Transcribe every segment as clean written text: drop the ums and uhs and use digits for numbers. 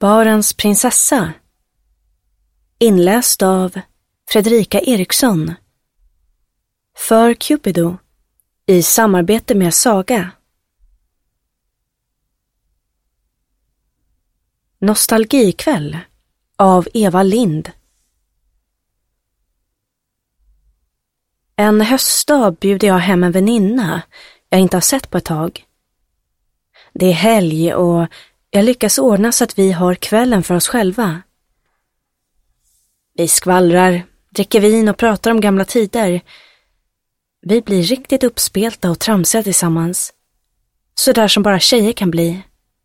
Barens prinsessa. Inläst av Fredrika Eriksson. För Cupido. I samarbete med Saga. Nostalgikväll av Eva Lind. En höstdag bjuder jag hem en väninna jag inte har sett på ett tag. Det är helg och jag lyckas ordna så att vi har kvällen för oss själva. Vi skvallrar, dricker vin och pratar om gamla tider. Vi blir riktigt uppspelta och tramsiga tillsammans. Så där som bara tjejer kan bli.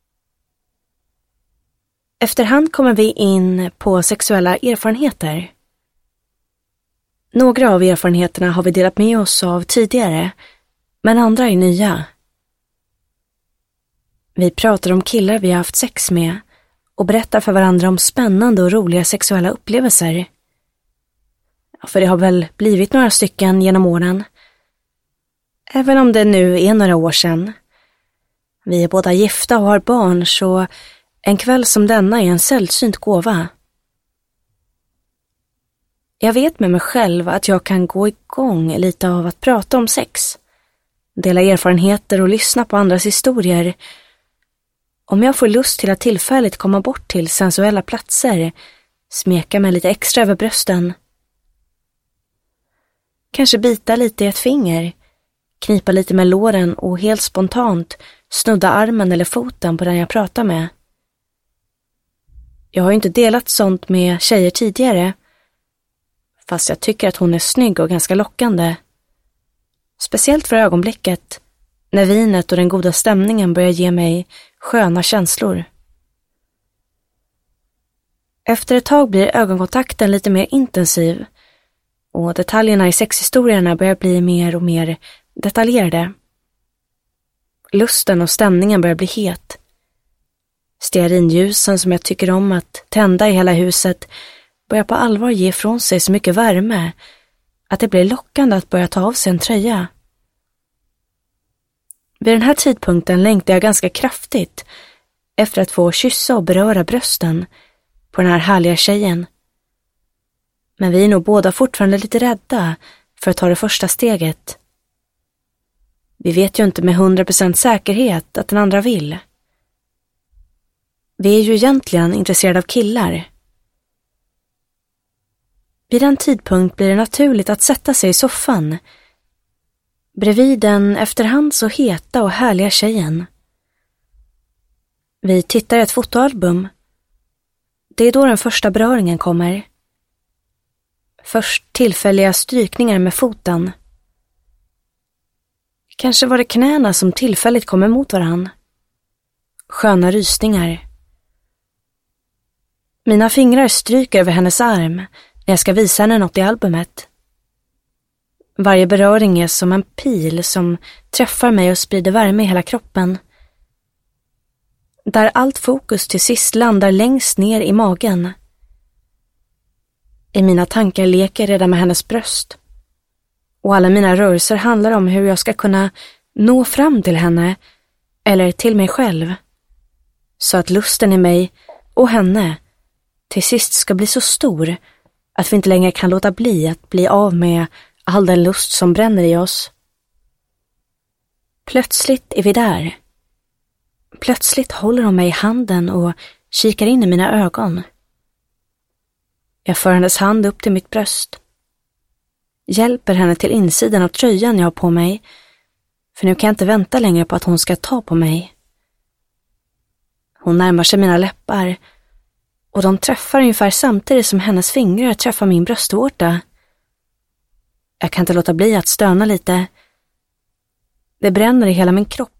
Efterhand kommer vi in på sexuella erfarenheter. Några av erfarenheterna har vi delat med oss av tidigare, men andra är nya. Vi pratar om killar vi har haft sex med och berättar för varandra om spännande och roliga sexuella upplevelser. För det har väl blivit några stycken genom åren. Även om det nu är några år sedan. Vi är båda gifta och har barn, så en kväll som denna är en sällsynt gåva. Jag vet med mig själv att jag kan gå igång lite av att prata om sex. Dela erfarenheter och lyssna på andras historier. Om jag får lust till att tillfälligt komma bort till sensuella platser, smeka mig lite extra över brösten. Kanske bita lite i ett finger, knipa lite med låren och helt spontant snudda armen eller foten på den jag pratar med. Jag har ju inte delat sånt med tjejer tidigare, fast jag tycker att hon är snygg och ganska lockande. Speciellt för ögonblicket, när vinet och den goda stämningen börjar ge mig sköna känslor. Efter ett tag blir ögonkontakten lite mer intensiv och detaljerna i sexhistorierna börjar bli mer och mer detaljerade. Lusten och stämningen börjar bli het. Stearinljusen som jag tycker om att tända i hela huset börjar på allvar ge ifrån sig så mycket värme att det blir lockande att börja ta av sig en tröja. Vid den här tidpunkten längtar jag ganska kraftigt efter att få kyssa och beröra brösten på den här härliga tjejen. Men vi är nog båda fortfarande lite rädda för att ta det första steget. Vi vet ju inte med 100% säkerhet att den andra vill. Vi är ju egentligen intresserade av killar. Vid den tidpunkt blir det naturligt att sätta sig i soffan bredvid den efterhand så heta och härliga tjejen. Vi tittar i ett fotoalbum. Det är då den första beröringen kommer. Först tillfälliga strykningar med foten. Kanske var det knäna som tillfälligt kommer mot varann. Sköna rysningar. Mina fingrar stryker över hennes arm när jag ska visa henne något i albumet. Varje beröring är som en pil som träffar mig och sprider värme i hela kroppen. Där allt fokus till sist landar längst ner i magen. I mina tankar leker redan med hennes bröst. Och alla mina rörelser handlar om hur jag ska kunna nå fram till henne eller till mig själv. Så att lusten i mig och henne till sist ska bli så stor att vi inte längre kan låta bli att bli av med all den lust som bränner i oss. Plötsligt är vi där. Plötsligt håller hon mig i handen och kikar in i mina ögon. Jag för hennes hand upp till mitt bröst. Hjälper henne till insidan av tröjan jag har på mig, för nu kan jag inte vänta längre på att hon ska ta på mig. Hon närmar sig mina läppar och de träffar ungefär samtidigt som hennes fingrar träffar min bröstvårta. Jag kan inte låta bli att stöna lite. Det bränner i hela min kropp